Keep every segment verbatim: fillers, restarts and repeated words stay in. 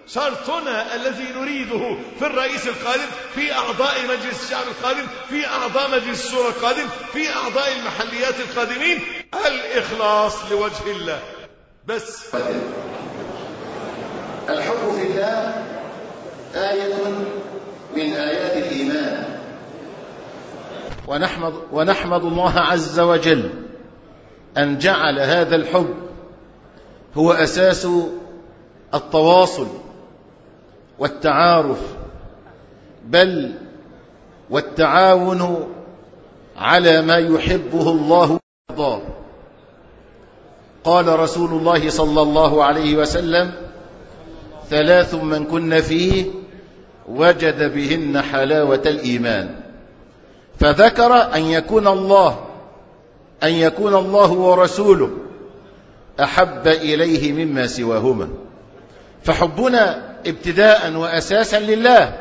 شرطنا الذي نريده في الرئيس القادم، في أعضاء مجلس الشعب القادم، في أعضاء مجلس الشورى القادم، في أعضاء المحليات القادمين، الإخلاص لوجه الله بس. الحب في الله آية من آيات الإيمان، ونحمد, ونحمد الله عز وجل أن جعل هذا الحب هو أساس التواصل والتعارف، بل والتعاون على ما يحبه الله ويرضاه. قال رسول الله صلى الله عليه وسلم: ثلاث من كن فيه وجد بهن حلاوة الإيمان. فذكر أن يكون الله أن يكون الله ورسوله أحب إليه مما سواهما. فحبنا ابتداء وأساسا لله،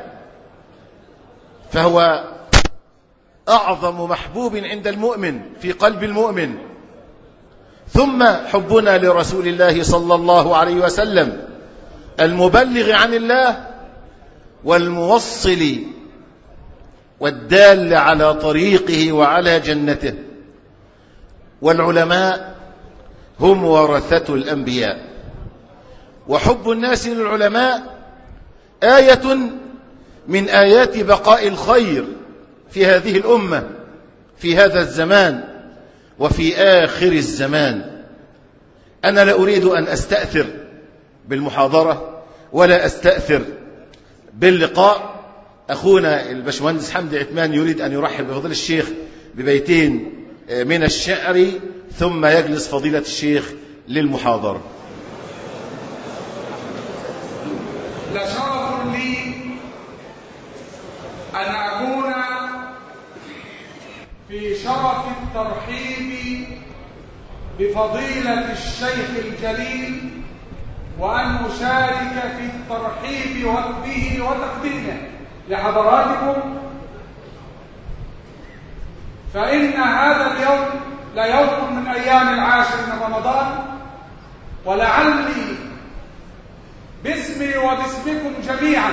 فهو أعظم محبوب عند المؤمن في قلب المؤمن. ثم حبنا لرسول الله صلى الله عليه وسلم المبلغ عن الله والموصل والدال على طريقه وعلى جنته. والعلماء هم ورثة الأنبياء، وحب الناس للعلماء آية من آيات بقاء الخير في هذه الأمة في هذا الزمان وفي آخر الزمان. أنا لا أريد أن أستأثر بالمحاضرة ولا أستأثر باللقاء. أخونا الباشمهندس حمدي عثمان يريد أن يرحب بفضيلة الشيخ ببيتين من الشعر، ثم يجلس فضيلة الشيخ للمحاضرة. لشرف لي أن أكون في شرف الترحيب بفضيلة الشيخ الجليل، وأن أشارك في الترحيب به وتقديمه لحضراتكم. فإن هذا اليوم ليوم من أيام العاشر من رمضان، ولعلي باسمي وباسمكم جميعا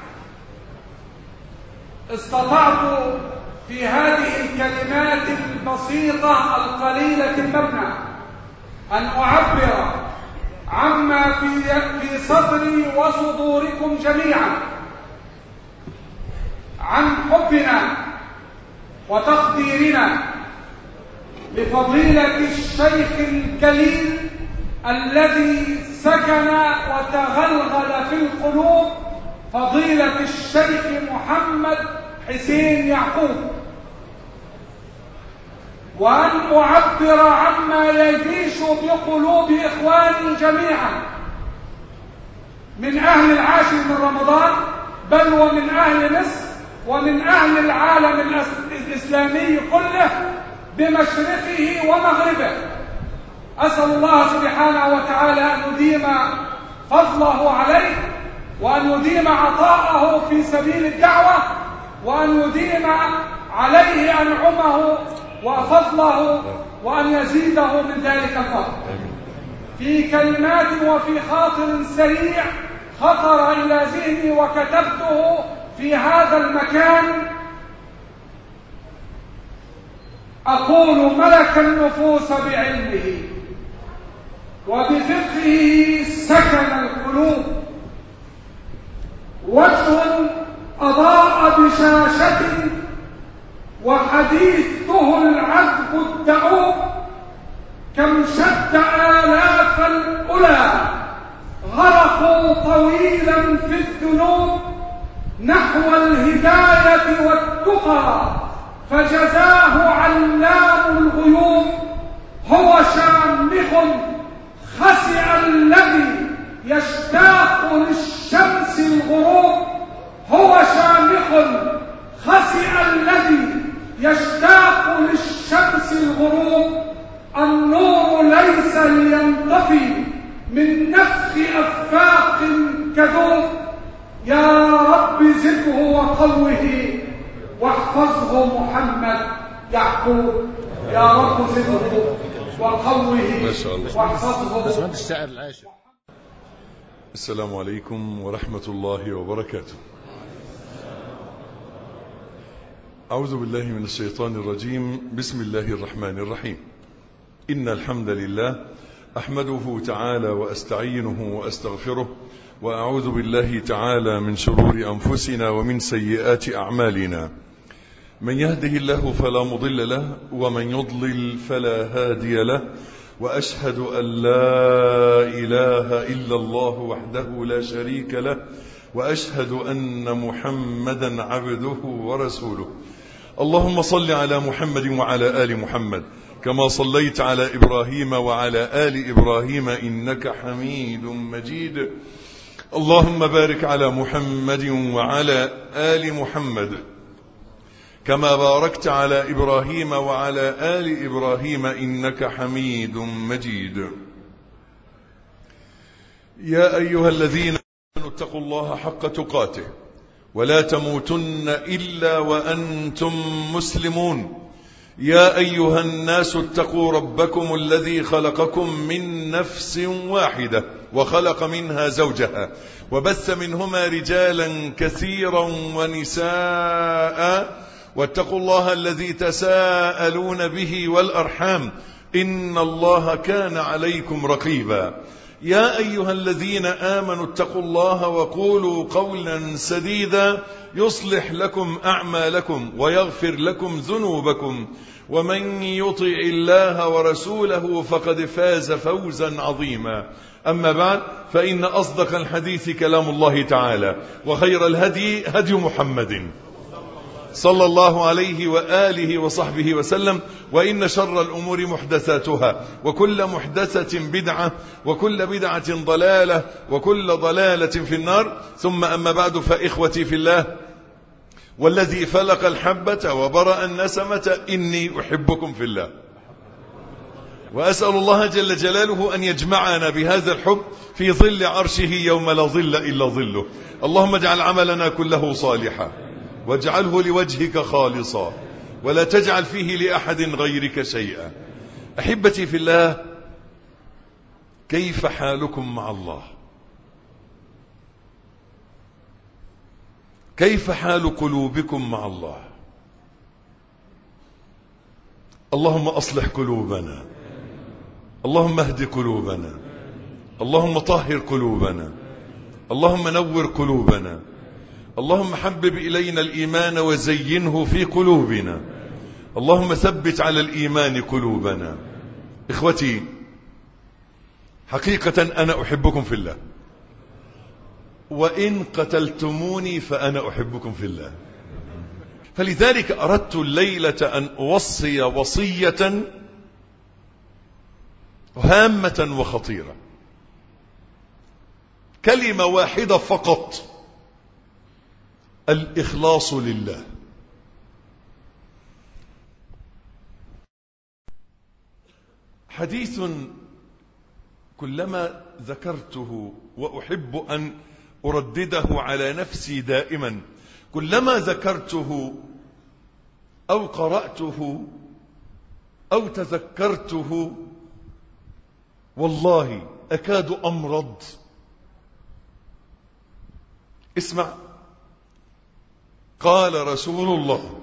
استطعت في هذه الكلمات البسيطة القليلة المبنى أن أعبر عما في في صدري وصدوركم جميعا عن حبنا وتقديرنا لفضيلة الشيخ الجليل الذي سكن وتغلغل في القلوب، فضيلة الشيخ محمد حسين يعقوب، وأن أعبر عما يجيش بقلوب إخواني جميعا من أهل العاشر من رمضان، بل ومن أهل مصر ومن أهل العالم الإسلامي كله بمشرقه ومغربه. أسأل الله سبحانه وتعالى أن يديم فضله عليه، وأن يديم عطاءه في سبيل الدعوة، وأن يديم عليه أنعمه وفضله، وأن يزيده من ذلك الفضل. في كلمات وفي خاطر سريع خطر إلى ذهني وكتبته في هذا المكان، أقول: ملك النفوس بعلمه وبفقهه سكن القلوب، وجه أضاء بشاشة وحديثه العذب الدؤوب، كم شد آلاف الأولى غرقوا طويلا في الذنوب نحو الهداية والتقى، فجزاه علام الغيوب. هو شامخ خسع الذي يشتاق للشمس الغروب، هو شامخ خسع الذي يشتاق للشمس الغروب. النور ليس لينطفي من نفخ أفاق كذوب. يا رب زده وقوه واحفظه محمد يعقوب. يا رب زده وقوه واحفظه. السلام عليكم ورحمة الله وبركاته. أعوذ بالله من الشيطان الرجيم. بسم الله الرحمن الرحيم. إن الحمد لله أحمده تعالى وأستعينه وأستغفره، وأعوذ بالله تعالى من شرور أنفسنا ومن سيئات أعمالنا. من يهده الله فلا مضل له، ومن يضلل فلا هادي له، وأشهد أن لا إله إلا الله وحده لا شريك له، وأشهد أن محمدا عبده ورسوله. اللهم صل على محمد وعلى آل محمد كما صليت على إبراهيم وعلى آل إبراهيم إنك حميد مجيد. اللهم بارك على محمد وعلى آل محمد كما باركت على إبراهيم وعلى آل إبراهيم إنك حميد مجيد. يا أيها الذين آمنوا اتقوا الله حق تقاته ولا تموتن إلا وأنتم مسلمون. يا أيها الناس اتقوا ربكم الذي خلقكم من نفس واحدة وخلق منها زوجها وبث منهما رجالا كثيرا ونساء، واتقوا الله الذي تساءلون به والأرحام إن الله كان عليكم رقيبا. يا أيها الذين آمنوا اتقوا الله وقولوا قولا سديدا يصلح لكم أعمالكم ويغفر لكم ذنوبكم، ومن يطع الله ورسوله فقد فاز فوزا عظيما. أما بعد، فإن أصدق الحديث كلام الله تعالى، وخير الهدي هدي محمد صلى الله عليه وآله وصحبه وسلم، وإن شر الأمور محدثاتها، وكل محدثة بدعة، وكل بدعة ضلالة، وكل ضلالة في النار. ثم أما بعد، فإخوتي في الله، والذي فلق الحبة وبرأ النسمة إني أحبكم في الله، وأسأل الله جل جلاله أن يجمعنا بهذا الحب في ظل عرشه يوم لا ظل إلا ظله. اللهم اجعل عملنا كله صالحا، واجعله لوجهك خالصا، ولا تجعل فيه لأحد غيرك شيئا. أحبتي في الله، كيف حالكم مع الله؟ كيف حال قلوبكم مع الله؟ اللهم أصلح قلوبنا، اللهم اهد قلوبنا، اللهم طهر قلوبنا، اللهم نور قلوبنا، اللهم حبب إلينا الإيمان وزينه في قلوبنا، اللهم ثبت على الإيمان قلوبنا. إخوتي، حقيقة أنا أحبكم في الله، وإن قتلتموني فأنا أحبكم في الله. فلذلك أردت الليلة أن أوصي وصية هامة وخطيرة، كلمة واحدة فقط: الإخلاص لله. حديث كلما ذكرته وأحب أن أردده على نفسي دائما، كلما ذكرته أو قرأته أو تذكرته والله أكاد أمرض. اسمع، قال رسول الله.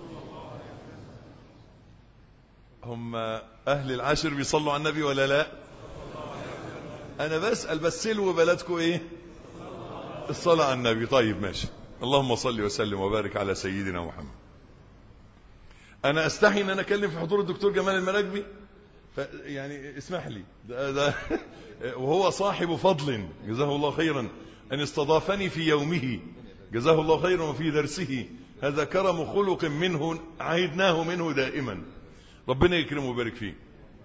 هم أهل العاشر بيصلوا على النبي ولا لا؟ أنا بسأل بس سلوا بلدكم إيه؟ الصلاة على النبي. طيب ماشي. اللهم صل وسلم وبارك على سيدنا محمد. أنا أستحي أن أنا أكلم في حضور الدكتور جمال المراكبي، يعني اسمح لي، ده ده وهو صاحب فضل جزاه الله خيرا أن استضافني في يومه، جزاه الله خيرا، وفي درسه. هذا كرم خلق منه عهدناه منه دائما، ربنا يكرمه ويبارك فيه.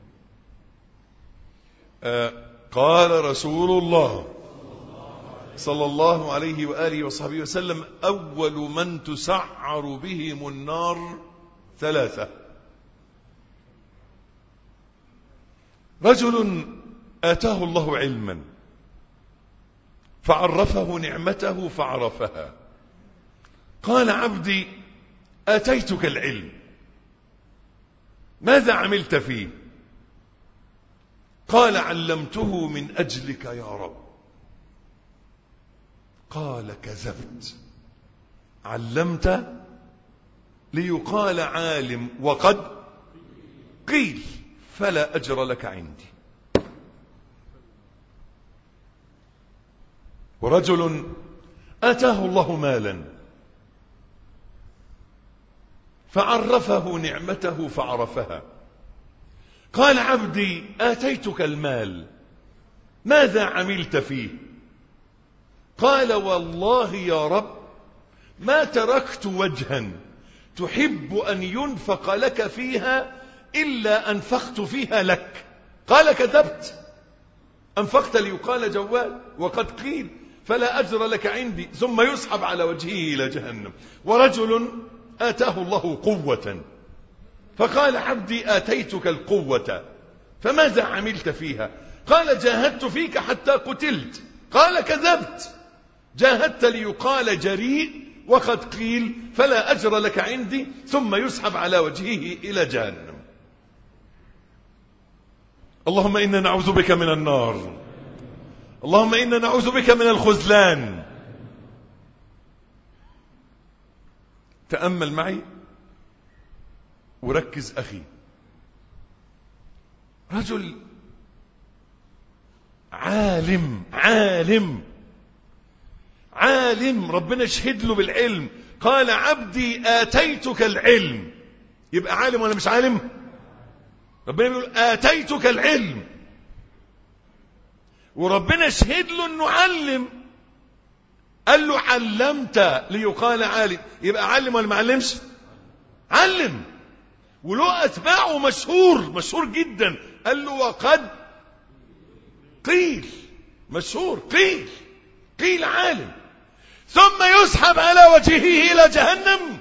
آه قال رسول الله صلى الله عليه وآله وصحبه وسلم: أول من تسعر بهم النار ثلاثة: رجل آتاه الله علما فعرفه نعمته فعرفها، قال: عبدي آتيتك العلم، ماذا عملت فيه؟ قال: علمته من أجلك يا رب. قال كذبت، علمت ليقال عالم وقد قيل فلا أجر لك عندي. ورجل آتاه الله مالا فعرفه نعمته فعرفها، قال عبدي آتيتك المال ماذا عملت فيه؟ قال والله يا رب ما تركت وجها تحب أن ينفق لك فيها إلا أنفقت فيها لك. قال كذبت، أنفقت ليقال جوال وقد قيل فلا أجر لك عندي، ثم يسحب على وجهه إلى جهنم. ورجل آتاه الله قوة فقال عبدي آتيتك القوة فماذا عملت فيها؟ قال جاهدت فيك حتى قتلت. قال كذبت، جاهدت ليقال جريء وقد قيل فلا أجر لك عندي، ثم يسحب على وجهه إلى جهنم. اللهم إنا نعوذ بك من النار، اللهم إنا نعوذ بك من الخذلان. تأمل معي وركز أخي. رجل عالم عالم عالم ربنا يشهد له بالعلم، قال عبدي آتيتك العلم. يبقى عالم ولا مش عالم؟ ربنا بيقول آتيتك العلم، وربنا يشهد له انه علم. قال له علمت ليقال عالم، يبقى علم ولا ما علمش؟ علم. وله أتباعه مشهور مشهور جدا. قال له وقد قيل، مشهور قيل قيل عالم، ثم يسحب على وجهه إلى جهنم.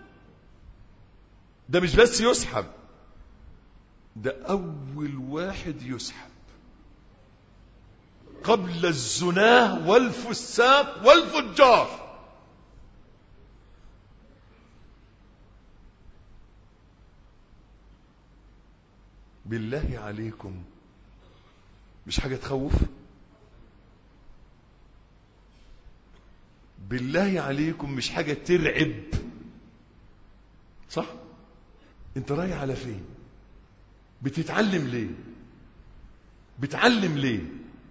ده مش بس يسحب، ده أول واحد يسحب قبل الزناه والفساق والفجار. بالله عليكم مش حاجة تخوف؟ بالله عليكم مش حاجة ترعب؟ صح؟ انت رايح على فين؟ بتتعلم ليه؟ بتعلم ليه؟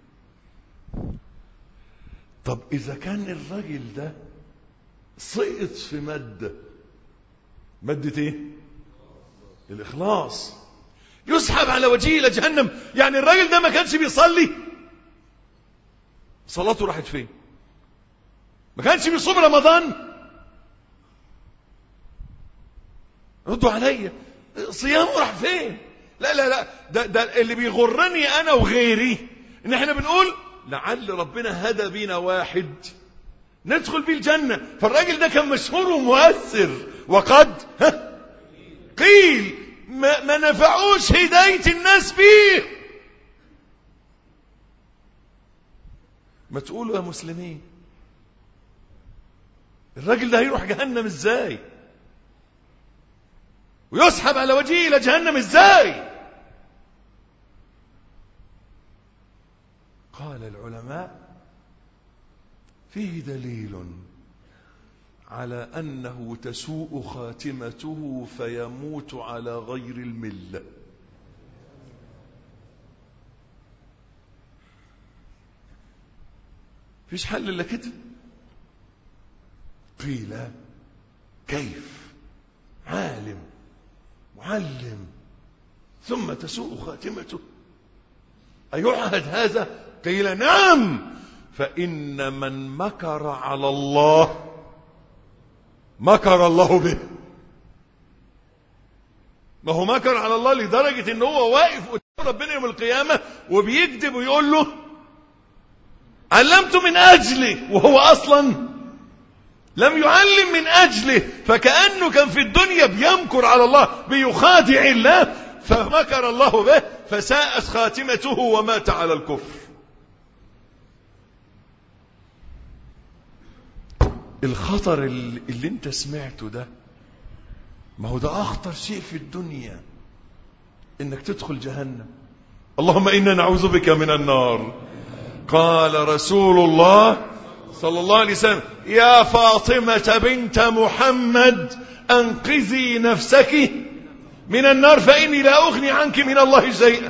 طب إذا كان الراجل ده سقط في مادة، مادة ايه؟ الإخلاص، يسحب على وجهه إلى جهنم. يعني الراجل ده ما كانش بيصلي، صلاته راحت فين؟ ما كانش بيصوم رمضان، ردوا عليا، صيامه راح فين؟ لا لا لا، ده, ده اللي بيغرني أنا وغيري إن احنا بنقول لعل ربنا هدى بينا واحد ندخل بيه الجنة. فالراجل ده كان مشهور ومؤثر وقد قيل ما, ما نفعوش هداية الناس بيه. ما تقولوا يا مسلمين الراجل ده هيروح جهنم ازاي ويسحب على وجهه الى جهنم ازاي؟ قال العلماء فيه دليل على أنه تسوء خاتمته فيموت على غير الملة. فيش حل إلا كده. قيل كيف؟ عالم معلم ثم تسوء خاتمته، أيعهد هذا؟ قيل نعم، فإن من مكر على الله مكر الله به. ما هو مكر على الله لدرجة ان هو واقف قدام ربنا يوم القيامة وبيكذب ويقول له علمت من أجله، وهو أصلا لم يعلم من أجله. فكأنه كان في الدنيا بيمكر على الله بيخادع الله، فمكر الله به فساءت خاتمته ومات على الكفر. الخطر اللي انت سمعته ده، ما هو ده اخطر شيء في الدنيا، انك تدخل جهنم. اللهم انا نعوذ بك من النار. قال رسول الله صلى الله عليه وسلم: يا فاطمة بنت محمد أنقذي نفسك من النار فإني لا أغني عنك من الله شيئا.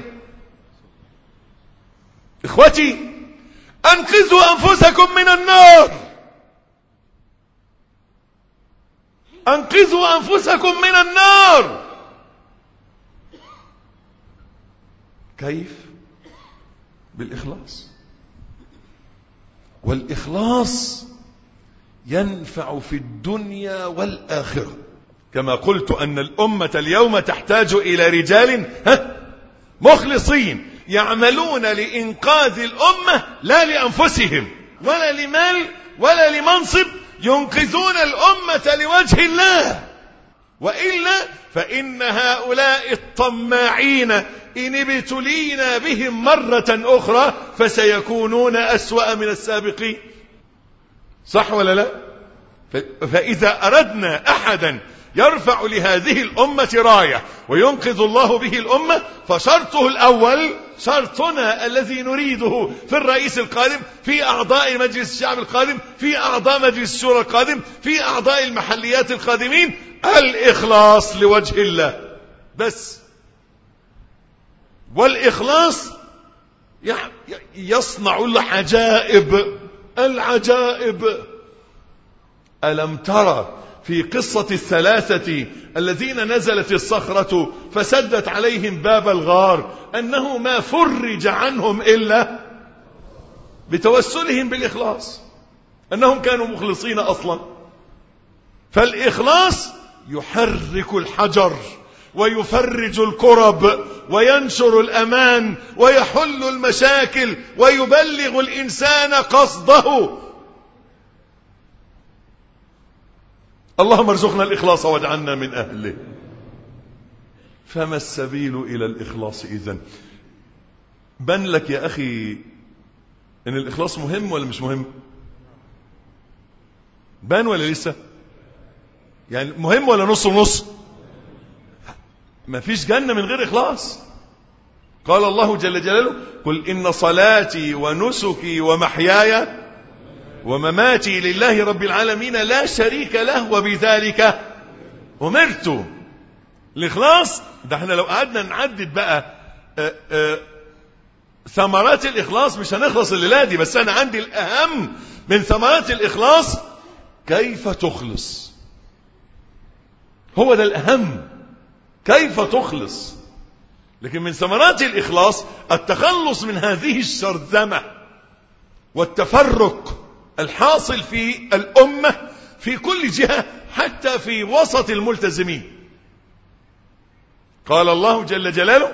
إخوتي، أنقذوا أنفسكم من النار، أنقذوا أنفسكم من النار. كيف؟ بالإخلاص. والإخلاص ينفع في الدنيا والآخرة، كما قلت أن الأمة اليوم تحتاج إلى رجال مخلصين يعملون لإنقاذ الأمة لا لأنفسهم ولا لمال ولا لمنصب، ينقذون الأمة لوجه الله. وإلا فإن هؤلاء الطماعين إن ابتلينا بهم مرة أخرى فسيكونون أسوأ من السابقين. صح ولا لا؟ فإذا أردنا أحدا يرفع لهذه الأمة راية وينقذ الله به الأمة فشرطه الأول شرطنا الذي نريده في الرئيس القادم، في أعضاء مجلس الشعب القادم، في أعضاء مجلس الشورى القادم، في أعضاء المحليات القادمين: الإخلاص لوجه الله بس. والإخلاص يصنع العجائب. العجائب. ألم ترى في قصة الثلاثة الذين نزلت الصخرة فسدت عليهم باب الغار أنه ما فرج عنهم إلا بتوسلهم بالإخلاص، أنهم كانوا مخلصين أصلا. فالإخلاص يحرك الحجر ويفرج الكرب وينشر الأمان ويحل المشاكل ويبلغ الإنسان قصده. اللهم ارزقنا الإخلاص واجعلنا من أهله. فما السبيل إلى الإخلاص إذن؟ بان لك يا أخي إن الإخلاص مهم ولا مش مهم؟ بان ولا لسه؟ يعني مهم ولا نص ونص؟ ما فيش جنة من غير إخلاص. قال الله جل جلاله: قل إن صلاتي ونسكي ومحياي ومماتي لله رب العالمين لا شريك له وبذلك أمرت. الإخلاص ده احنا لو قعدنا نعدد بقى آآ آآ ثمرات الإخلاص مش هنخلص الليلة دي، بس أنا عندي الأهم من ثمرات الإخلاص كيف تخلص. هو ده الأهم، كيف تخلص. لكن من ثمرات الإخلاص التخلص من هذه الشرذمة والتفرق الحاصل في الأمة في كل جهة حتى في وسط الملتزمين. قال الله جل جلاله: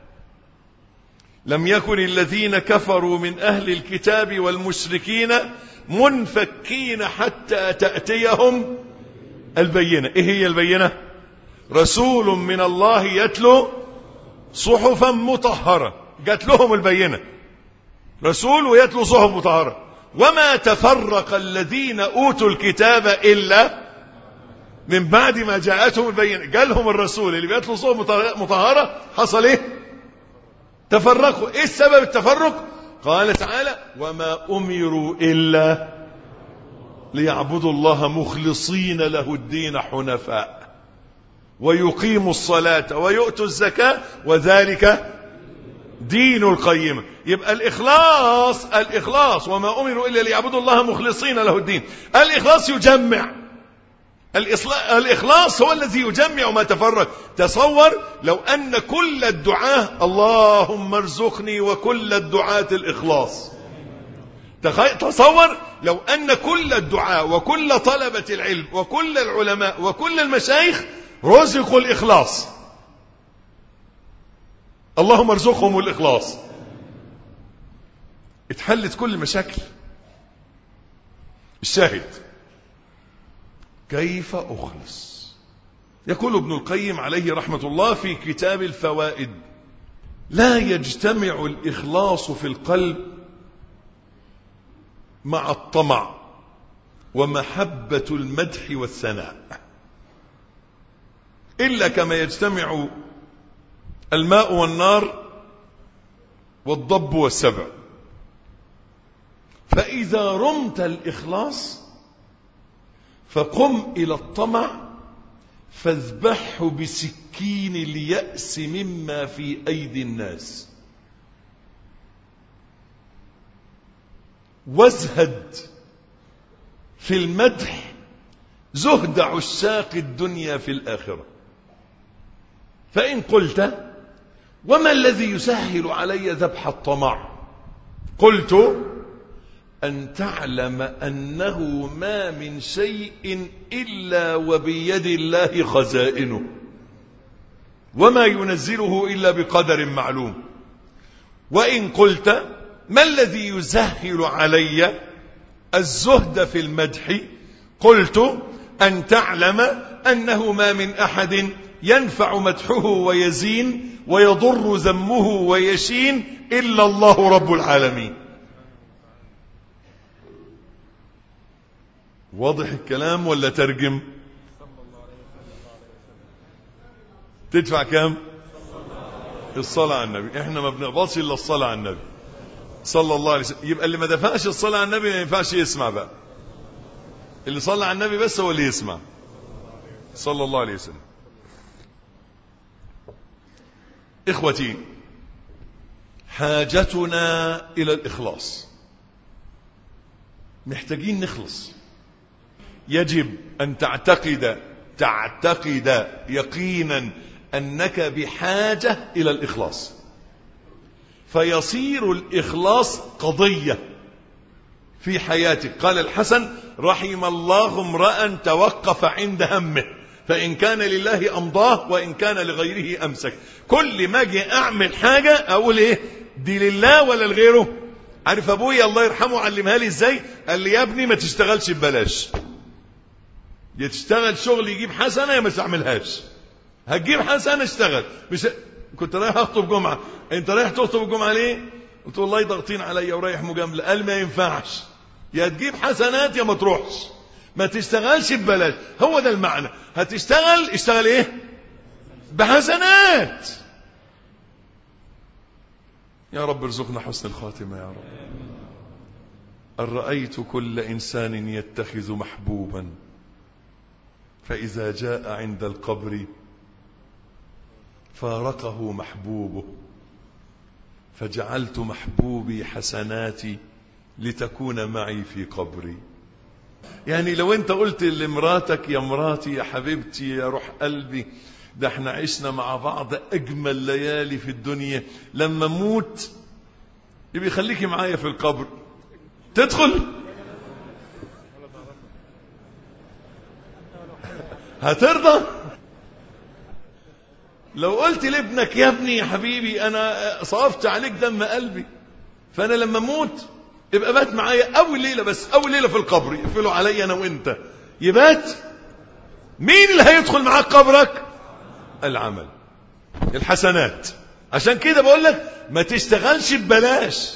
لم يكن الذين كفروا من أهل الكتاب والمشركين منفكين حتى تأتيهم البينة. إيه هي البينة؟ رسول من الله يتلو صحفا مطهرة. جات لهم البينة، رسول ويتلو صحف مطهرة. وما تفرق الذين أوتوا الكتاب إلا من بعد ما جاءتهم البينة. جالهم الرسول اللي بيتلو صحف مطهرة، حصل إيه؟ تفرقوا. إيه السبب التفرق؟ قال تعالى: وما أمروا إلا ليعبدوا الله مخلصين له الدين حنفاء ويقيموا الصلاة ويؤتوا الزكاة وذلك دين القيمة. يبقى الإخلاص الإخلاص وما أمروا إلا ليعبدوا الله مخلصين له الدين. الإخلاص يجمع. الإخلاص هو الذي يجمع ما تفرق. تصور لو أن كل الدعاة، اللهم ارزقني وكل الدعاة الإخلاص. تصور لو أن كل الدعاة وكل طلبة العلم وكل العلماء وكل المشايخ رزقوا الإخلاص. اللهم ارزقهم الإخلاص. اتحلت كل المشاكل. الشاهد: كيف أخلص؟ يقول ابن القيم عليه رحمة الله في كتاب الفوائد: لا يجتمع الإخلاص في القلب مع الطمع ومحبة المدح والثناء إلا كما يجتمع الماء والنار والضب والسبع. فإذا رمت الإخلاص فقم إلى الطمع فاذبحه بسكين اليأس مما في أيدي الناس، وازهد في المدح زهد عشاق الدنيا في الآخرة. فإن قلت وما الذي يسهل علي ذبح الطمع؟ قلت أن تعلم أنه ما من شيء إلا وبيد الله خزائنه، وما ينزله إلا بقدر معلوم. وإن قلت ما الذي يسهل علي الزهد في المدح؟ قلت أن تعلم أنه ما من أحد ينفع مدحه ويزين ويضر ذمه ويشين إلا الله رب العالمين. واضح الكلام ولا ترجم؟ تدفع كام؟ الصلاة على النبي. احنا ما بنقبضش الا الصلاة على النبي صلى الله عليه وسلم. يبقى اللي ما دفعش الصلاة على النبي ما ينفعش يسمع بقى. اللي صلى على النبي بس هو اللي يسمع صلى الله عليه وسلم. إخوتي، حاجتنا إلى الإخلاص، محتاجين نخلص. يجب أن تعتقد تعتقد يقينا أنك بحاجة إلى الإخلاص، فيصير الإخلاص قضية في حياتك. قال الحسن: رحم الله امرأ توقف عند همه، فإن كان لله أمضاه وإن كان لغيره أمسك. كل ما اجي أعمل حاجة أقول إيه؟ دي لله ولا لغيره؟ عارف أبويا الله يرحمه علمها لي إزاي؟ قال لي: يا ابني ما تشتغلش ببلاش، يا تشتغل شغل يجيب حسنة يا ما تعملهاش. هتجيب حسنة اشتغل. مش كنت رايح أخطب جمعة، أنت رايح تخطب الجمعة ليه؟ قلت والله ضاغطين عليا ورايح مجاملة. قال ما ينفعش، يا تجيب حسنات يا ما تروحش، ما تشتغلش ببلاش. هو ده المعنى. هتشتغل اشتغل ايه؟ بحسنات. يا رب ارزقنا حسن الخاتمة يا رب. أن رأيت كل إنسان يتخذ محبوبا، فإذا جاء عند القبر فارقه محبوبه، فجعلت محبوبي حسناتي لتكون معي في قبري. يعني لو انت قلت لمراتك: يا مراتي يا حبيبتي يا روح قلبي، ده احنا عشنا مع بعض اجمل ليالي في الدنيا، لما موت يبقى خليكي معايا في القبر، تدخل؟ هترضى؟ لو قلت لابنك: يا ابني يا حبيبي انا صرفت عليك دم قلبي، فانا لما اموت يبقى بات معايا اول ليله، بس اول ليله في القبر يقفلوا عليا انا وانت، يبات. مين اللي هيدخل معاك قبرك؟ العمل، الحسنات. عشان كده بقول لك ما تشتغلش ببلاش،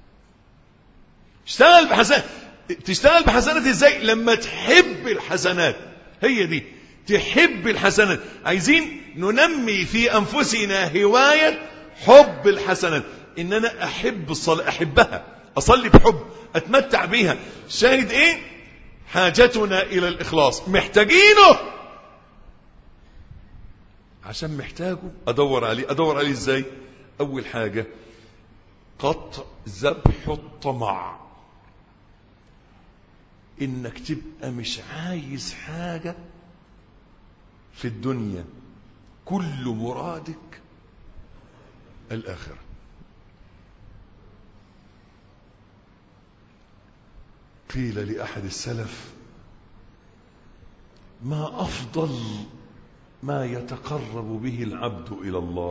اشتغل بحسنات. تشتغل بحسنات ازاي؟ لما تحب الحسنات. هي دي، تحب الحسنات. عايزين ننمي في انفسنا هوايه حب الحسنات، ان انا احب الصلاه، احبها، أصلي بحب، أتمتع بيها. شاهد إيه؟ حاجتنا إلى الإخلاص، محتاجينه. عشان محتاجه أدور عليه. أدور عليه إزاي؟ أول حاجة قطع ذبح الطمع، إنك تبقى مش عايز حاجة في الدنيا، كل مرادك الآخرة. قيل لأحد السلف: ما أفضل ما يتقرب به العبد إلى الله؟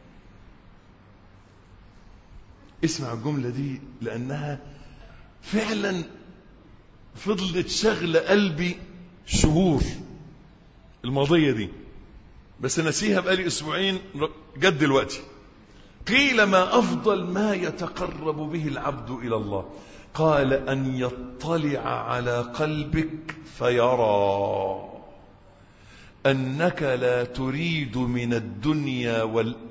اسمع الجملة دي لأنها فعلا فضلت شغلة قلبي شهور الماضية دي، بس نسيها بقالي أسبوعين جد دلوقتي. قيل: ما أفضل ما يتقرب به العبد إلى الله؟ قال: أن يطلع على قلبك فيرى أنك لا تريد من الدنيا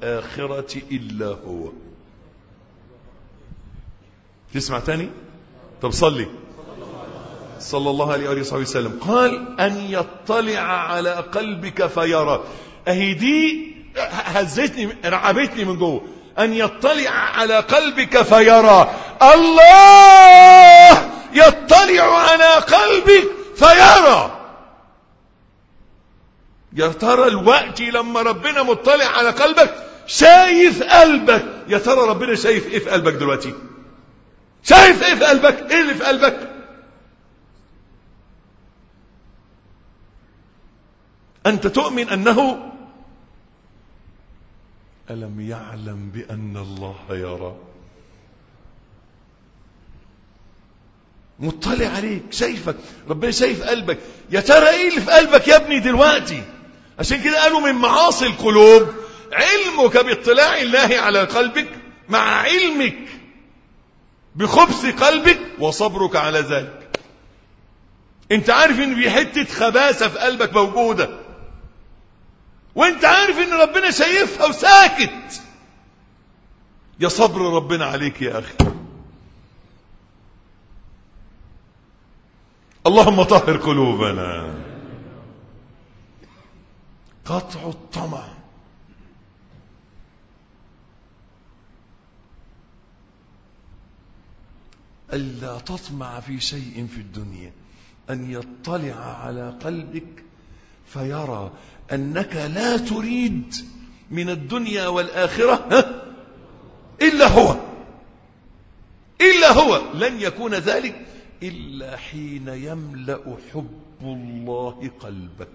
والآخرة إلا هو. تسمع تاني؟ طب صلي صلى الله عليه وآله وصحبه وسلم. قال أن يطلع على قلبك فيرى. أهي دي هزتني رعبتني من جوه. أن يطلع على قلبك فيرى. الله يطلع على قلبك فيرى. يا ترى الوقت لما ربنا مطلع على قلبك شايف قلبك، يا ترى ربنا شايف ايه في قلبك دلوقتي؟ شايف ايه في قلبك؟ ايه اللي في قلبك؟ أنت تؤمن أنه ألم يعلم بأن الله يرى. مطلع عليك، شايفك، ربنا شايف قلبك. يا ترى ايه اللي في قلبك يا ابني دلوقتي؟ عشان كده قالوا من معاصي القلوب علمك باطلاع الله على قلبك مع علمك بخبث قلبك وصبرك على ذلك. انت عارف ان في حتة خباثة في قلبك موجودة، وانت عارف ان ربنا شايفها وساكت. يا صبر ربنا عليك يا اخي. اللهم طهر قلوبنا. قطع الطمع. ألا تطمع في شيء في الدنيا. أن يطلع على قلبك فيرى أنك لا تريد من الدنيا والآخرة إلا هو، إلا هو. لن يكون ذلك إلا حين يملأ حب الله قلبك،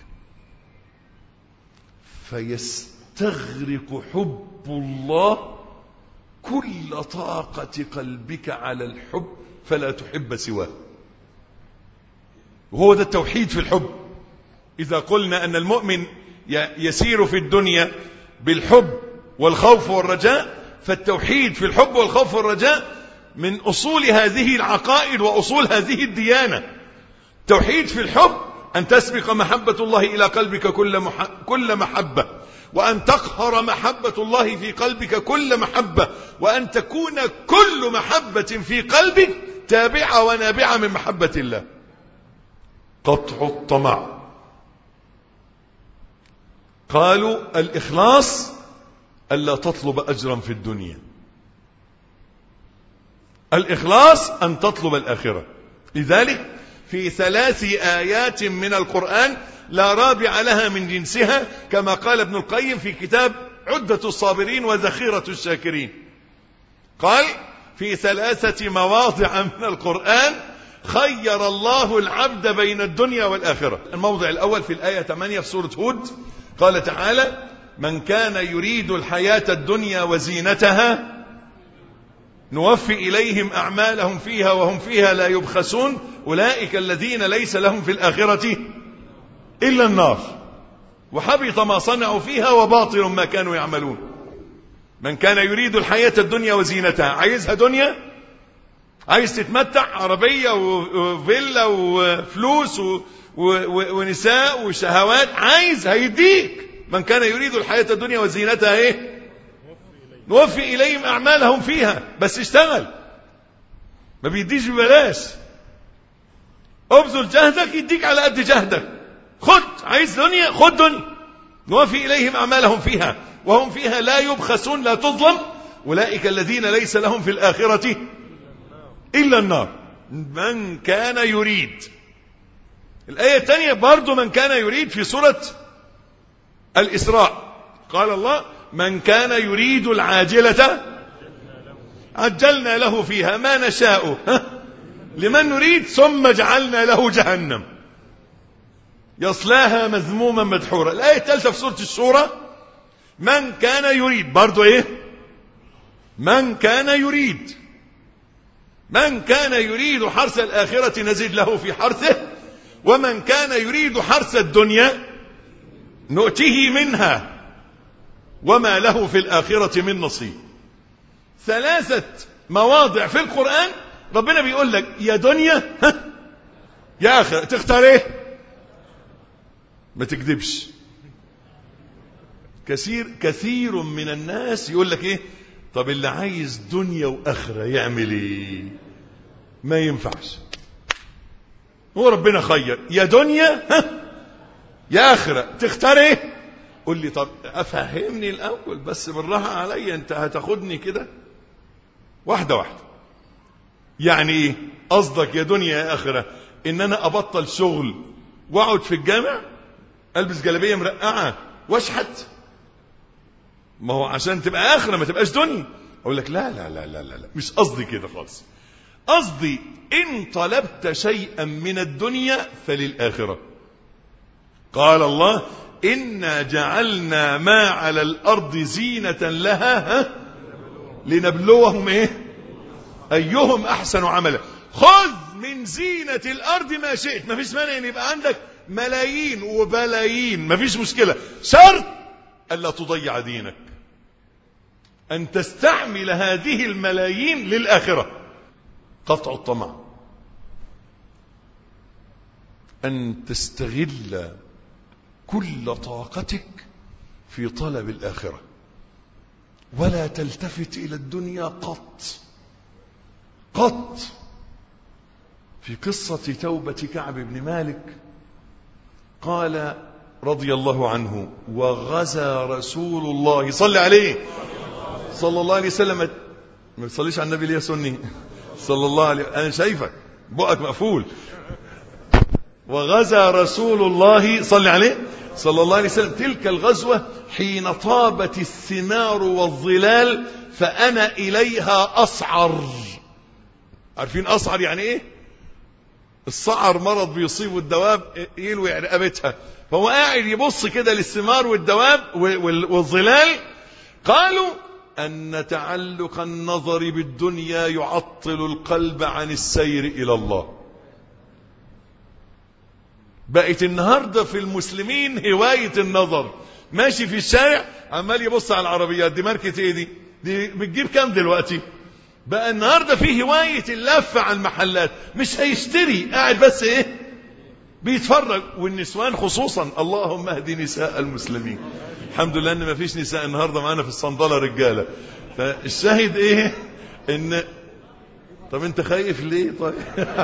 فيستغرق حب الله كل طاقة قلبك على الحب فلا تحب سواه. وهو ده التوحيد في الحب. إذا قلنا أن المؤمن يسير في الدنيا بالحب والخوف والرجاء، فالتوحيد في الحب والخوف والرجاء من أصول هذه العقائد وأصول هذه الديانة. توحيد في الحب أن تسبق محبة الله إلى قلبك كل مح... كل محبة، وأن تقهر محبة الله في قلبك كل محبة، وأن تكون كل محبة في قلبك تابعة ونابعة من محبة الله. قطع الطمع. قالوا الإخلاص ألا تطلب أجرا في الدنيا. الإخلاص أن تطلب الآخرة. لذلك في ثلاث آيات من القرآن لا رابع لها من جنسها، كما قال ابن القيم في كتاب عدة الصابرين وذخيرة الشاكرين. قال في ثلاثة مواضع من القرآن خير الله العبد بين الدنيا والآخرة. الموضع الأول في الآية ثمانية في سورة هود، قال تعالى: من كان يريد الحياة الدنيا وزينتها نوفي إليهم أعمالهم فيها وهم فيها لا يبخسون أولئك الذين ليس لهم في الآخرة إلا النار وحبط ما صنعوا فيها وباطل ما كانوا يعملون. من كان يريد الحياة الدنيا وزينتها، عايزها دنيا، عايز تتمتع، عربية وفيلا وفلوس ونساء وشهوات، عايز هيديك. من كان يريد الحياة الدنيا وزينتها ايه؟ نوفي إليهم أعمالهم فيها. بس اشتغل، ما بيديش ببلاش. ابذل جهدك يديك على قد جهدك. خد، عايز دنيا خد دنيا. نوفي إليهم أعمالهم فيها وهم فيها لا يبخسون، لا تظلم. أولئك الذين ليس لهم في الآخرة إلا النار. من كان يريد. الآية الثانية برضو من كان يريد في سورة الإسراء، قال الله: من كان يريد العاجلة عجلنا له فيها ما نشاء لمن نريد ثم جعلنا له جهنم يصلاها مذموما مدحورا. الآية الثالثة في سورة الشورى: من كان يريد، برضو ايه؟ من كان يريد من كان يريد حرث الآخرة نزد له في حرثه ومن كان يريد حرث الدنيا نؤته منها وما له في الآخرة من نصيب. ثلاثة مواضع في القرآن ربنا بيقول لك يا دنيا ها يا آخرة، تختار ايه؟ ما تكذبش. كثير كثير من الناس يقول لك ايه؟ طب اللي عايز دنيا وآخرة يعمل ايه؟ ما ينفعش. هو ربنا خير يا دنيا ها يا آخرة، تختار ايه؟ قول لي طب افهمني الاول بس بالراحة عليا، انت هتاخدني كده واحدة واحدة. يعني ايه قصدك يا دنيا يا آخرة؟ ان انا ابطل شغل واقعد في الجامع البس جلابية مرقعة واشحت؟ ما هو عشان تبقى آخرة ما تبقاش دنيا. اقول لك لا لا لا لا لا مش قصدي كده خالص. قصدي ان طلبت شيئا من الدنيا فللآخرة. قال الله إنا جعلنا ما على الأرض زينة لها ها لنبلوهم إيه أيهم أحسن عملا. خذ من زينة الأرض ما شئت، ما فيش مانع أن يبقى عندك ملايين وبلايين، ما فيش مشكلة، شرط ألا تضيع دينك، أن تستعمل هذه الملايين للآخرة. قطع الطمع، أن تستغل كل طاقتك في طلب الآخرة، ولا تلتفت إلى الدنيا قط قط. في قصة توبة كعب بن مالك قال رضي الله عنه: وغزا رسول الله صلى عليه صلى الله عليه وسلم. ما بتصليش على النبي ليه يا سني؟ صلى الله عليه، أنا شايفك بقك مقفول. وغزا رسول الله صلى عليه صلى الله عليه وسلم تلك الغزوة حين طابت الثمار والظلال فأنا إليها أصعر. عارفين أصعر يعني إيه؟ الصعر مرض بيصيب الدواب يلوي رقبتها، فهو قاعد يبص كده للثمار والدواب والظلال. قالوا أن تعلق النظر بالدنيا يعطل القلب عن السير إلى الله. بقت النهاردة في المسلمين هواية النظر، ماشي في الشارع عمال يبص على العربيات، دي ماركة ايه دي دي بتجيب كام دلوقتي. بقى النهاردة في هواية اللف على المحلات، مش هيشتري، قاعد بس ايه بيتفرج. والنسوان خصوصا، اللهم اهدي نساء المسلمين. الحمد لله ان ما فيش نساء النهاردة معنا في الصندلة رجالة. فالشاهد ايه ان طب انت خايف ليه؟ طيب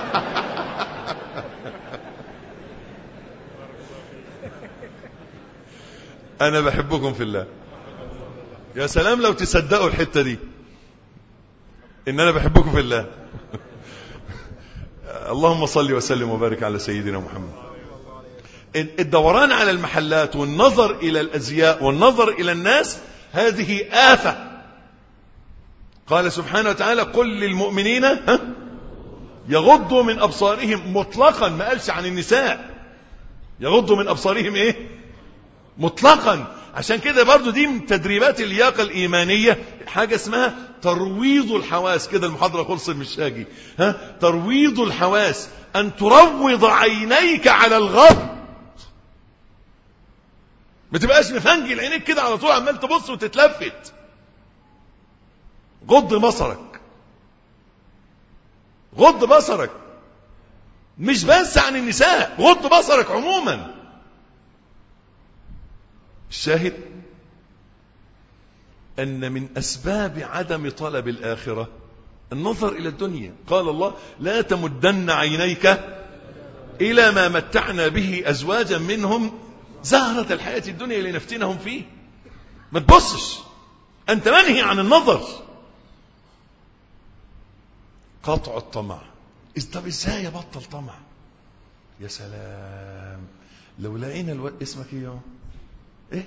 انا بحبكم في الله. يا سلام لو تصدقوا الحتة دي ان انا بحبكم في الله. اللهم صل وسلم وبارك على سيدنا محمد. الدوران على المحلات والنظر الى الازياء والنظر الى الناس هذه آفة. قال سبحانه وتعالى: قل للمؤمنين يغضوا من ابصارهم مطلقا، ما قالش عن النساء، يغضوا من ابصارهم ايه مطلقا. عشان كده برضو دي من تدريبات اللياقة الإيمانية حاجة اسمها ترويض الحواس. كده المحاضرة خلصت مش هاجي ها ترويض الحواس، أن تروض عينيك على الغض. ما تبقاش مفنجل عينيك كده على طول عمال تبص وتتلفت. غض بصرك، غض بصرك، مش بس عن النساء، غض بصرك عموما. الشاهد أن من أسباب عدم طلب الآخرة النظر إلى الدنيا. قال الله: لا تمدن عينيك إلى ما متعنا به أزواجا منهم زهرة الحياة الدنيا لنفتنهم فيه. ما تبصش، أنت منهي عن النظر. قطع الطمع. طب إزاي يبطل طمع؟ يا سلام لو لقينا الوقت. اسمك ايه يا ايه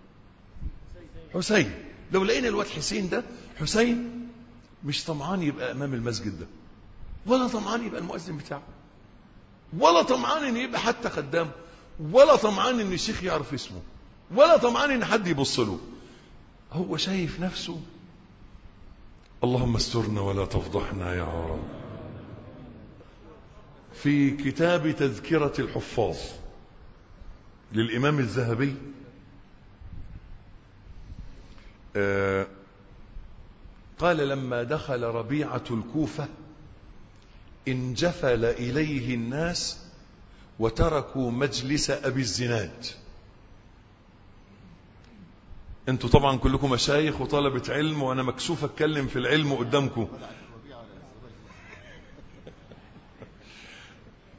حسين. لو لقينا الواد حسين ده، حسين مش طمعان يبقى امام المسجد ده، ولا طمعان يبقى المؤذن بتاعه، ولا طمعان ان يبقى حتى خدام، ولا طمعان ان الشيخ يعرف اسمه، ولا طمعان ان حد يبص له. هو شايف نفسه. اللهم استرنا ولا تفضحنا يا رب. في كتاب تذكرة الحفاظ للإمام الذهبي آه قال: لما دخل ربيعة الكوفة انجفل إليه الناس وتركوا مجلس أبي الزناد. انتوا طبعا كلكم مشايخ وطلبة علم، وانا مكسوف اتكلم في العلم قدامكم.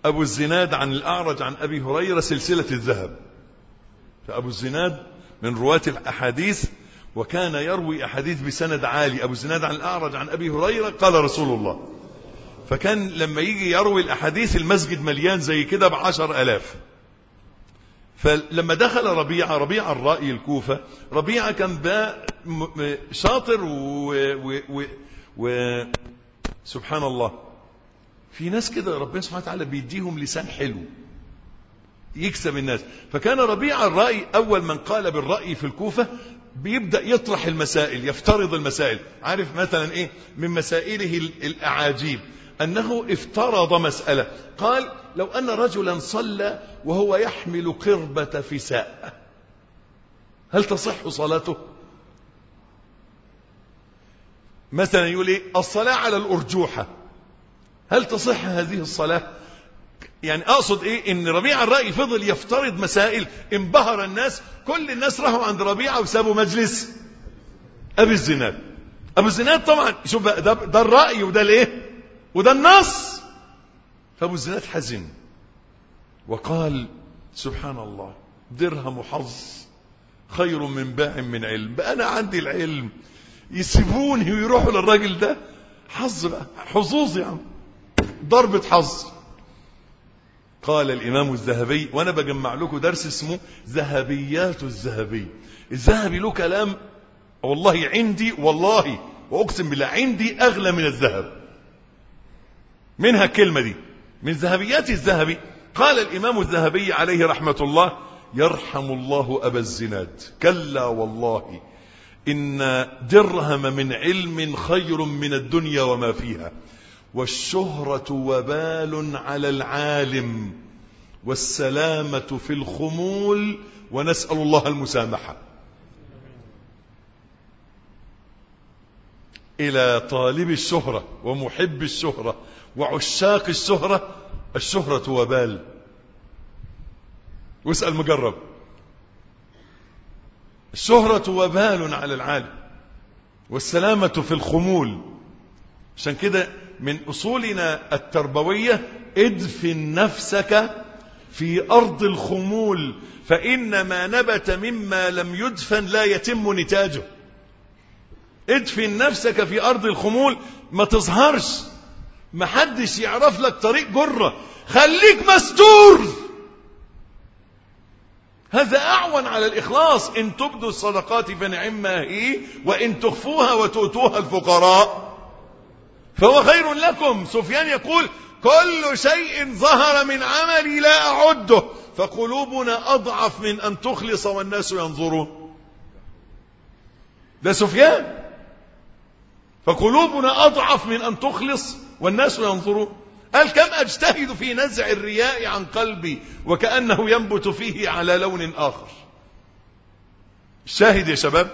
أبو الزناد عن الأعرج عن أبي هريرة سلسلة الذهب. فأبو الزناد من رواة الأحاديث وكان يروي أحاديث بسند عالي. أبو الزناد عن الأعرج عن أبي هريرة قال رسول الله. فكان لما يجي يروي الأحاديث المسجد مليان زي كده بعشر ألاف. فلما دخل ربيعة ربيعة الرائي الكوفة، ربيعة كان بقى شاطر و... و... و... و... سبحان الله، في ناس كده ربنا سبحانه وتعالى بيديهم لسان حلو يكسب الناس. فكان ربيعة الرائي أول من قال بالرأي في الكوفة بيبدأ يطرح المسائل، يفترض المسائل. عارف مثلا إيه من مسائله الأعاجيب؟ أنه افترض مسألة، قال لو أن رجلا صلى وهو يحمل قربة فساء هل تصح صلاته؟ مثلا يقول إيه الصلاة على الأرجوحة هل تصح هذه الصلاة؟ يعني أقصد إيه إن ربيعة الرأي فضل يفترض مسائل، انبهر الناس، كل الناس راحوا عند ربيعة وسابوا مجلس أبي الزناد. أبو الزناد طبعا شوف بقى ده, ده الرأي وده الإيه وده النص. فأبو الزناد حزن وقال سبحان الله، درهم حظ خير من باع من علم. بقى أنا عندي العلم يسيبوني ويروحوا للراجل ده؟ حظ بقى، حظوظ يا عم، ضربة حظ. قال الإمام الذهبي، وأنا بجمع لكم درس اسمه ذهبيات الذهبي. الذهبي له كلام والله عندي، والله وأقسم بالله عندي أغلى من الذهب. منها الكلمة دي من ذهبيات الذهبي. قال الإمام الذهبي عليه رحمة الله: يرحم الله أبا الزناد، كلا والله إن درهم من علم خير من الدنيا وما فيها، والشهرة وبال على العالم، والسلامة في الخمول، ونسأل الله المسامحة. إلى طالب الشهرة ومحب الشهرة وعشاق الشهرة: الشهرة وبال. واسأل مجرب، الشهرة وبال على العالم والسلامة في الخمول. عشان كده من أصولنا التربوية: ادفن نفسك في أرض الخمول، فإن ما نبت مما لم يدفن لا يتم نتاجه. ادفن نفسك في أرض الخمول، ما تظهرش، ما حدش يعرف لك طريق جرة، خليك مستور. هذا أعون على الإخلاص. إن تبدوا الصدقات فنعما هي، وإن تخفوها وتؤتوها الفقراء فهو خير لكم. سفيان يقول: كل شيء ظهر من عملي لا أعده، فقلوبنا أضعف من أن تخلص والناس ينظرون. ده سفيان. فقلوبنا أضعف من أن تخلص والناس ينظرون. قال: كم أجتهد في نزع الرياء عن قلبي وكأنه ينبت فيه على لون آخر. الشاهد يا شباب: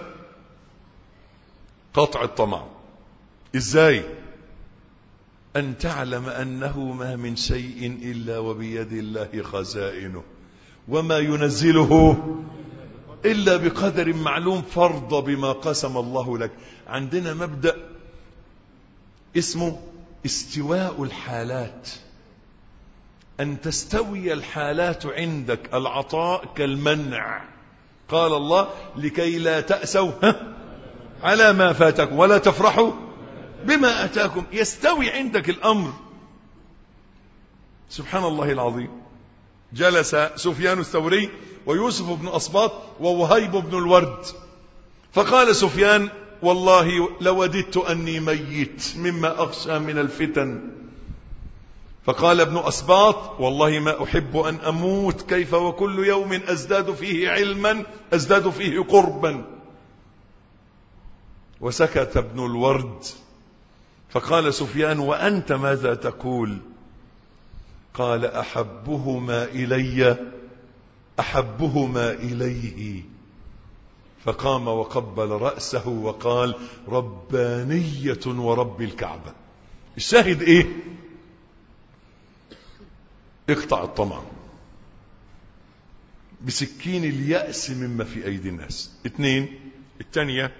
قطع الطمع. إزاي؟ أن تعلم أنه ما من شيء إلا وبيد الله خزائنه، وما ينزله إلا بقدر معلوم، فرض بما قسم الله لك. عندنا مبدأ اسمه استواء الحالات، أن تستوي الحالات عندك. العطاء كالمنع. قال الله: لكي لا تأسوا على ما فاتكم ولا تفرحوا بما أتاكم. يستوي عندك الأمر. سبحان الله العظيم. جلس سفيان الثوري ويوسف بن أصباط ووهيب بن الورد، فقال سفيان: والله لوددت أني ميت مما أخشى من الفتن. فقال ابن أصباط: والله ما أحب أن أموت، كيف وكل يوم أزداد فيه علما أزداد فيه قربا. وسكت ابن الورد. فقال سفيان: وأنت ماذا تقول؟ قال: أحبهما إلي أحبهما إليه. فقام وقبل رأسه وقال: ربانية ورب الكعبة. الشاهد إيه؟ اقطع الطمع بسكين اليأس مما في أيدي الناس. اثنين، الثانية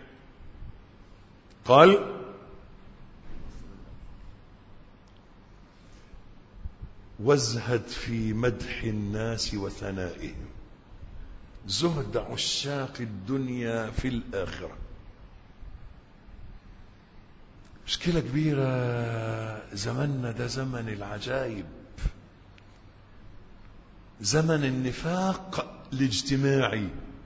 قال: وازهد في مدح الناس وثنائهم. زهد عشاق الدنيا في الآخرة. مشكلة كبيرة، زمننا ده زمن العجائب، زمن النفاق الاجتماعي.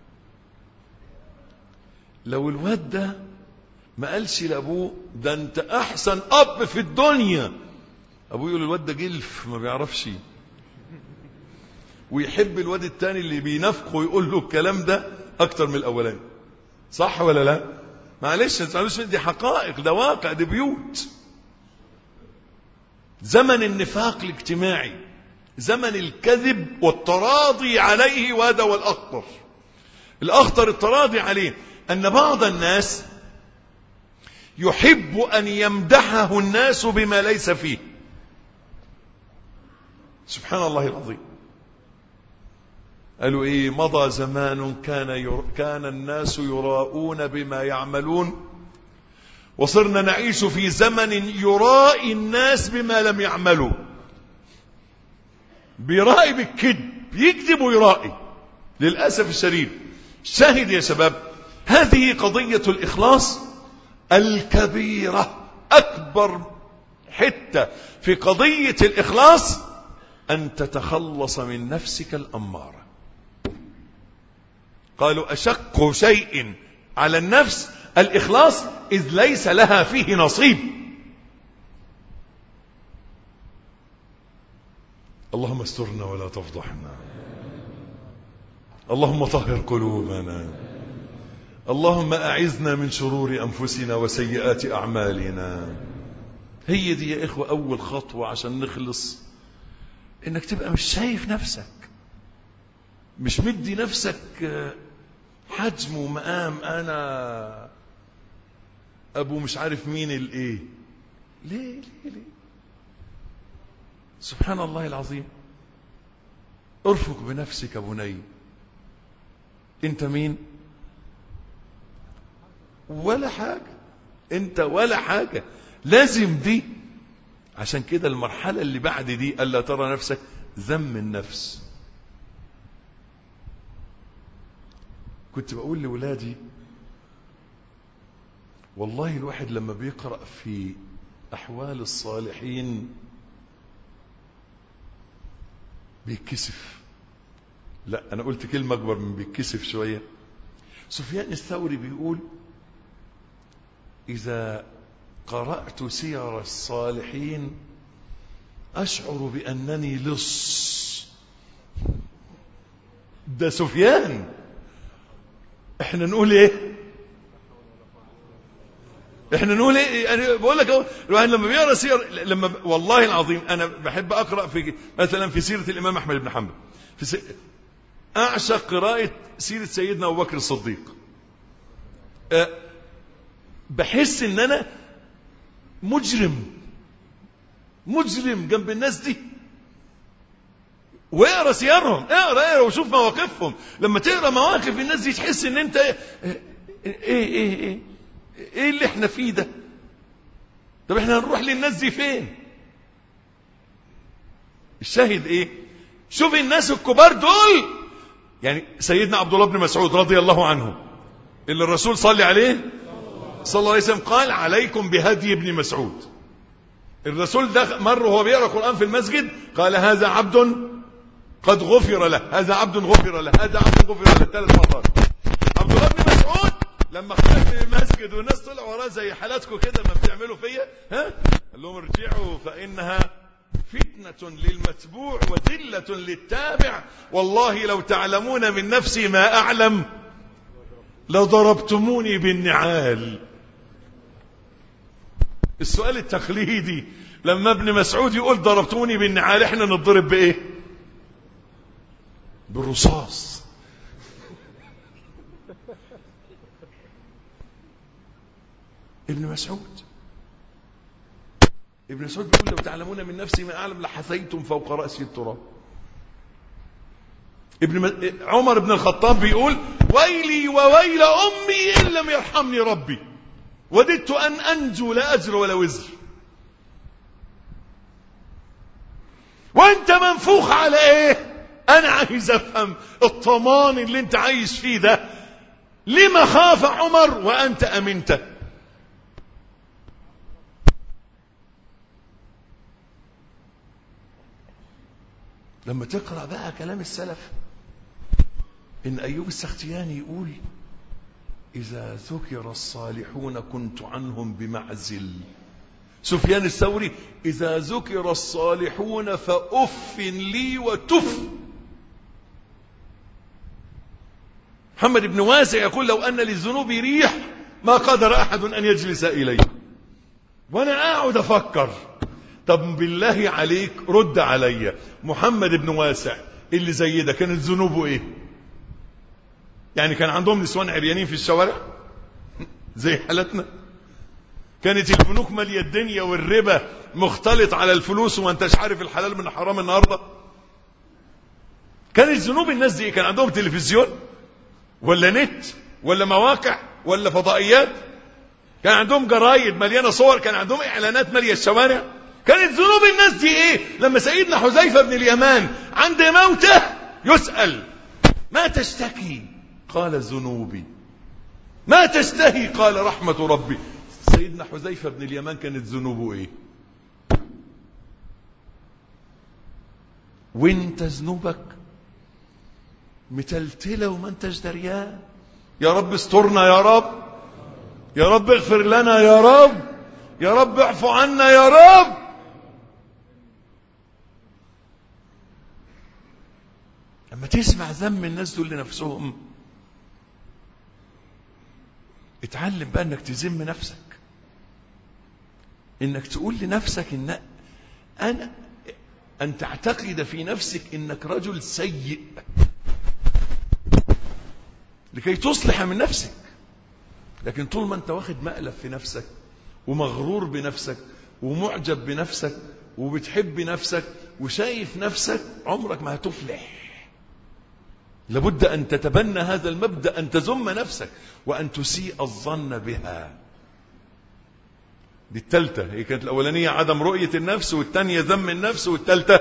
لو الواد ده ما قالش لأبوه ده انت احسن اب في الدنيا، ابوه يقول الواد ده جلف ما بيعرفش، ويحب الواد التاني اللي بينافقه ويقول له الكلام ده اكتر من الاولاني. صح ولا لا؟ معلش ما تقولوش دي حقائق، ده واقع، دي بيوت. زمن النفاق الاجتماعي، زمن الكذب والتراضي عليه، وهذا هو الاخطر. الاخطر التراضي عليه، ان بعض الناس يحب ان يمدحه الناس بما ليس فيه. سبحان الله العظيم. قالوا ايه؟ مضى زمان كان ير... كان الناس يراؤون بما يعملون، وصرنا نعيش في زمن يرائي الناس بما لم يعملوا. بيرائي بالكذب، يكذب ويرائي للأسف الشديد. شاهد يا شباب، هذه قضية الإخلاص الكبيرة. أكبر حتة في قضية الإخلاص أن تتخلص من نفسك الأمارة. قالوا أشق شيء على النفس الإخلاص، إذ ليس لها فيه نصيب. اللهم استرنا ولا تفضحنا، اللهم طهر قلوبنا، اللهم أعذنا من شرور أنفسنا وسيئات أعمالنا. هي دي يا إخوة أول خطوة عشان نخلص، إنك تبقى مش شايف نفسك، مش مدي نفسك حجم ومقام. أنا أبو مش عارف مين الإيه. ليه ليه ليه؟ سبحان الله العظيم. ارفق بنفسك يا بني. انت مين؟ ولا حاجة، انت ولا حاجة. لازم دي. عشان كده المرحلة اللي بعد دي ألا ترى نفسك ذم النفس. كنت بقول لولادي والله الواحد لما بيقرأ في أحوال الصالحين بيتكسف. لا أنا قلت كلمة أكبر من بيتكسف شوية. سفيان الثوري بيقول إذا قرأت سير الصالحين أشعر بأنني لص. ده سفيان. احنا نقول ايه؟ احنا نقول ايه؟ انا بقول لك اهو، الواحد لما بيقرا سير، لما والله العظيم انا بحب اقرا في مثلا في سيره الامام احمد بن حنبل، في سي... اعشق قراءه سيره سيدنا ابو بكر الصديق. أه بحس ان انا مجرم مجرم جنب الناس دي. واقرا سيرهم، اقرا اقرا وشوف مواقفهم. لما تقرا مواقف الناس دي تحس ان انت ايه ايه ايه ايه, إيه اللي احنا فيه ده. طب احنا هنروح للناس دي فين؟ الشاهد ايه؟ شوف الناس الكبار دول، يعني سيدنا عبد الله بن مسعود رضي الله عنه اللي الرسول صلى عليه صلى الله عليه وسلم قال عليكم بهدي ابن مسعود. الرسول ده مر وهو بيقرا القرآن في المسجد قال هذا عبد قد غفر له، هذا عبد غفر له، هذا عبد غفر له، ثلاث مرات. عبد الله بن مسعود لما خرج من المسجد والناس طلعوا وراه زي حالاتكم كده ما بتعملوا فيا، ها؟ قال لهم ارجعوا فإنها فتنة للمتبوع وذلة للتابع، والله لو تعلمون من نفسي ما أعلم لضربتموني بالنعال. السؤال التقليدي لما ابن مسعود يقول ضربتوني بالنعال، احنا نضرب بايه؟ بالرصاص. ابن مسعود ابن مسعود بيقول لو تعلمون من نفسي ما اعلم لحثيتم فوق راسي التراب. ابن م... عمر بن الخطاب بيقول ويلي وويل امي ان لم يرحمني ربي وددت ان انجو لا اجر ولا وزر. وانت منفوخ على ايه؟ انا عايز افهم الطمان اللي انت عايش فيه ده. لما خاف عمر وانت امنت؟ لما تقرأ بقى كلام السلف، ان ايوب السختياني يقول اذا ذكر الصالحون كنت عنهم بمعزل. سفيان الثوري اذا ذكر الصالحون فأف لي وتف. محمد بن واسع يقول لو ان للذنوب ريح ما قدر احد ان يجلس اليه. وانا اقعد افكر، طب بالله عليك رد عليا، محمد بن واسع اللي زي ده كانت ذنوبه ايه؟ يعني كان عندهم نسوان عريانين في الشوارع زي حالتنا؟ كانت البنوك ماليه الدنيا والربا مختلط على الفلوس وما انتش عارف الحلال من الحرام النهارده؟ كانت ذنوب الناس دي كان عندهم تلفزيون ولا نت ولا مواقع ولا فضائيات؟ كان عندهم جرايد مليانه صور؟ كان عندهم اعلانات ماليه الشوارع؟ كانت ذنوب الناس دي ايه؟ لما سيدنا حذيفه بن اليمان عند موته يسأل ما تشتكي؟ قال ذنوبي. ما تشتهي؟ قال رحمة ربي. سيدنا حذيفه بن اليمان كانت ذنوبه ايه؟ وانت ذنوبك متلتله وما انتش دريان. يا رب استرنا يا رب، يا رب اغفر لنا يا رب، يا رب اعفو عنا يا رب. لما تسمع ذم الناس دول لنفسهم اتعلم بقى انك تذم نفسك، انك تقول لنفسك ان انا ان تعتقد في نفسك انك رجل سيء لكي تصلح من نفسك. لكن طول ما انت واخد مقلب في نفسك ومغرور بنفسك ومعجب بنفسك وبتحب نفسك وشايف نفسك، عمرك ما هتفلح. لابد أن تتبنى هذا المبدأ، أن تذم نفسك وأن تسيء الظن بها. دي التالتة. هي كانت الأولانية عدم رؤية النفس، والتانية ذم النفس، والتالتة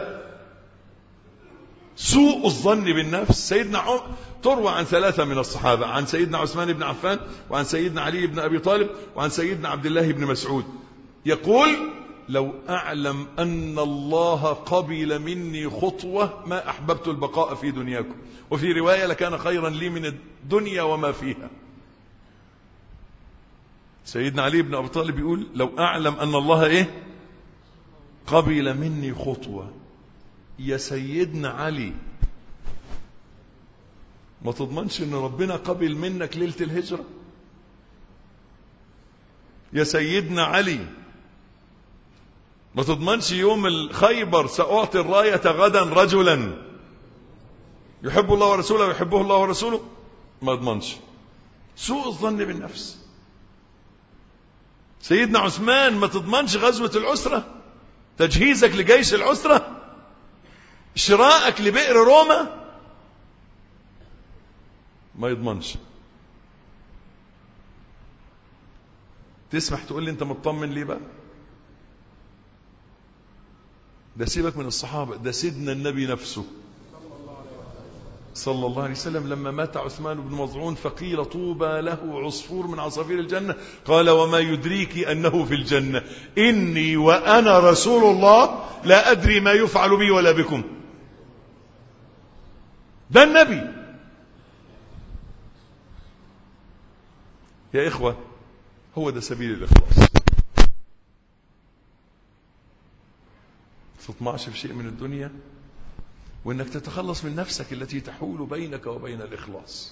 سوء الظن بالنفس. سيدنا عمر تروى عن ثلاثة من الصحابة، عن سيدنا عثمان بن عفان وعن سيدنا علي بن أبي طالب وعن سيدنا عبد الله بن مسعود، يقول لو أعلم أن الله قبل مني خطوة ما أحببت البقاء في دنياكم، وفي رواية لكان خيرا لي من الدنيا وما فيها. سيدنا علي بن أبي طالب يقول لو أعلم أن الله إيه قبل مني خطوة. يا سيدنا علي، ما تضمنش أن ربنا قبل منك ليلة الهجرة؟ يا سيدنا علي، ما تضمنش يوم الخيبر سأعطي الراية غدا رجلا يحب الله ورسوله ويحبه الله ورسوله؟ ما اضمنش. سوء الظن بالنفس. سيدنا عثمان، ما تضمنش غزوة العسرة، تجهيزك لجيش العسرة، شراءك لبئر روما، ما يضمنش. تسمح تقول لي انت مطمن ليه بقى؟ ده سيبك من الصحابة، ده سيدنا النبي نفسه صلى الله عليه وسلم لما مات عثمان بن مظعون فقيل طوبى له عصفور من عصافير الجنة، قال وما يدريك أنه في الجنة؟ إني وأنا رسول الله لا أدري ما يفعل بي ولا بكم. ده النبي. يا إخوة، هو ده سبيل الإخلاص. تطمعش في شيء من الدنيا، وانك تتخلص من نفسك التي تحول بينك وبين الإخلاص.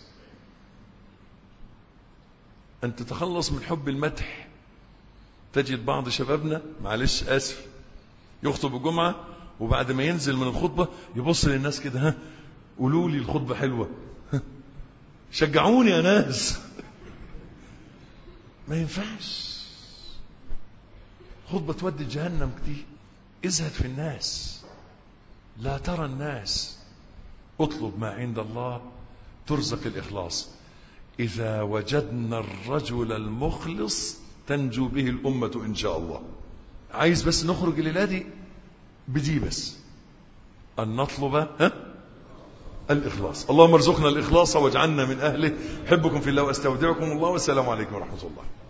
ان تتخلص من حب المدح. تجد بعض شبابنا، معلش آسف، يخطب الجمعة وبعد ما ينزل من الخطبة يبص للناس كده، ها قولوا لي الخطبة حلوة، شجعوني يا ناس. ما ينفعش. خطبة تودي جهنم كتير. ازهد في الناس، لا ترى الناس. اطلب ما عند الله ترزق الإخلاص. إذا وجدنا الرجل المخلص تنجو به الأمة إن شاء الله. عايز بس نخرج الليلة دي بدي بس. أن نطلب ها؟ الإخلاص. اللهم ارزقنا الإخلاص واجعلنا من أهله. أحبكم في الله واستودعكم الله، والسلام عليكم ورحمة الله.